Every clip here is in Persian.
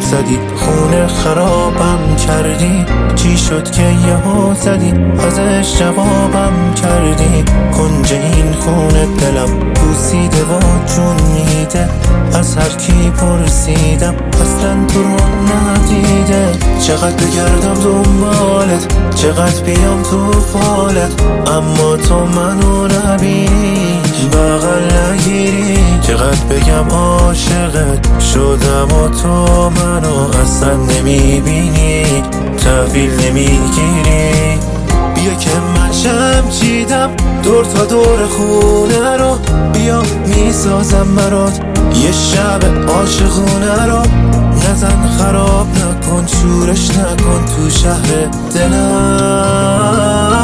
زدی، خونه خرابم کردی. چی شد که یهو زدی ازش جوابم کردی؟ کنج این خونه دلم بوسیده و جون میده، از هر کی پرسیدم اصلا تو رو ندیده. چقدر بگردم دنبالت، چقدر بیام تو فالت، اما تو منو نبینی، بغل نگیری. چقدر بگم عاشقت شدم و تو منو اصلا نمیبینی، تحویل نمیگیری. بیا که من شم چیدم دور تا دور خونه رو، بیا میسازم برات یه شب عاشقونه رو. نزن خراب نکن، شورش نکن تو شهر دلم.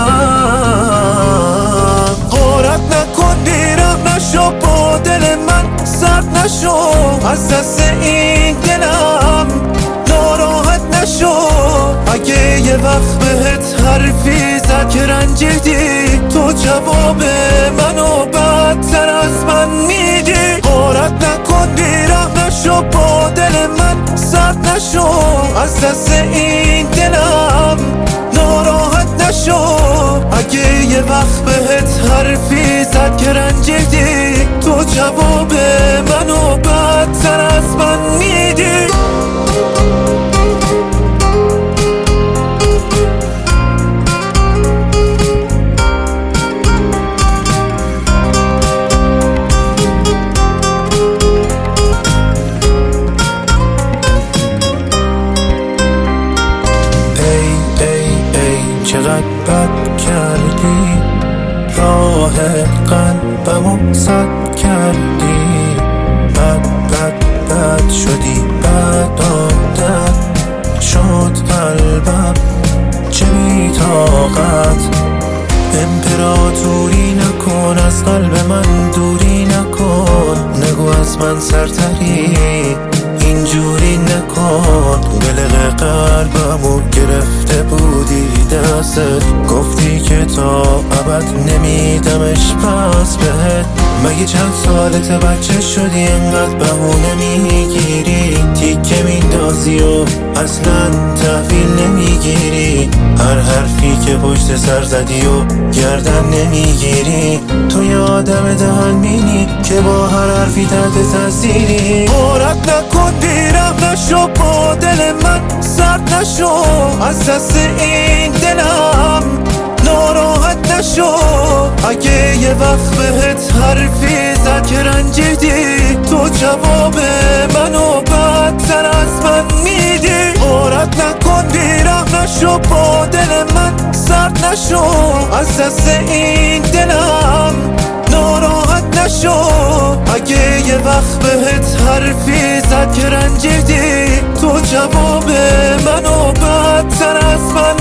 غارت نکن، بیرم نشو، با دل من سرد نشو، از دست این دلم ناراحت نشو. اگه یه وقت بهت حرفی زد که رنجیدی، تو جواب منو بدتر از من میدی. غارت نکن، بیرم نشو، با دل من سرد نشو، از دست این دلم ناراحت نشو. اگه یه وقت بهت حرفی زد که رنجیدی، تو جواب منو بدتر از من میدی. چقدر بد کردی، راه قلبمو سد کردی. بد شدی، بد عادت شد قلبم، چه بی‌طاقت. امپراتوری نکن، از قلب من دوری نکن، نگو از من سرتری اینجوری نکن. قلق قلبمو گرفته بودی دستت، گفتی که تا ابد نمیدمش پس بهت. مگه چند سالت بچه شدی انقدر بهونه میگیری، تیکه میندازی و اصلا تحویل نمیگیری. هر حرفی که پشت سر زدی و گردن نمیگیری. تو یه آدم دهن مینی که با هر حرفی تحت تاثیری. غارت نکن، بیرم نشو، با دل من سرد نشو، از دست این دلم ناراحت نشو. اگه یه وقت بهت حرفی زد که رنجیدی، تو جواب منو بدتر از من میدی. غارت نکن، بیرم نشو، با دل من سرد نشو، از دست این دلم ناراحت نشو. اگه یه وقت بهت حرفی زد که رنجیدی، تو جواب منو بدتر از من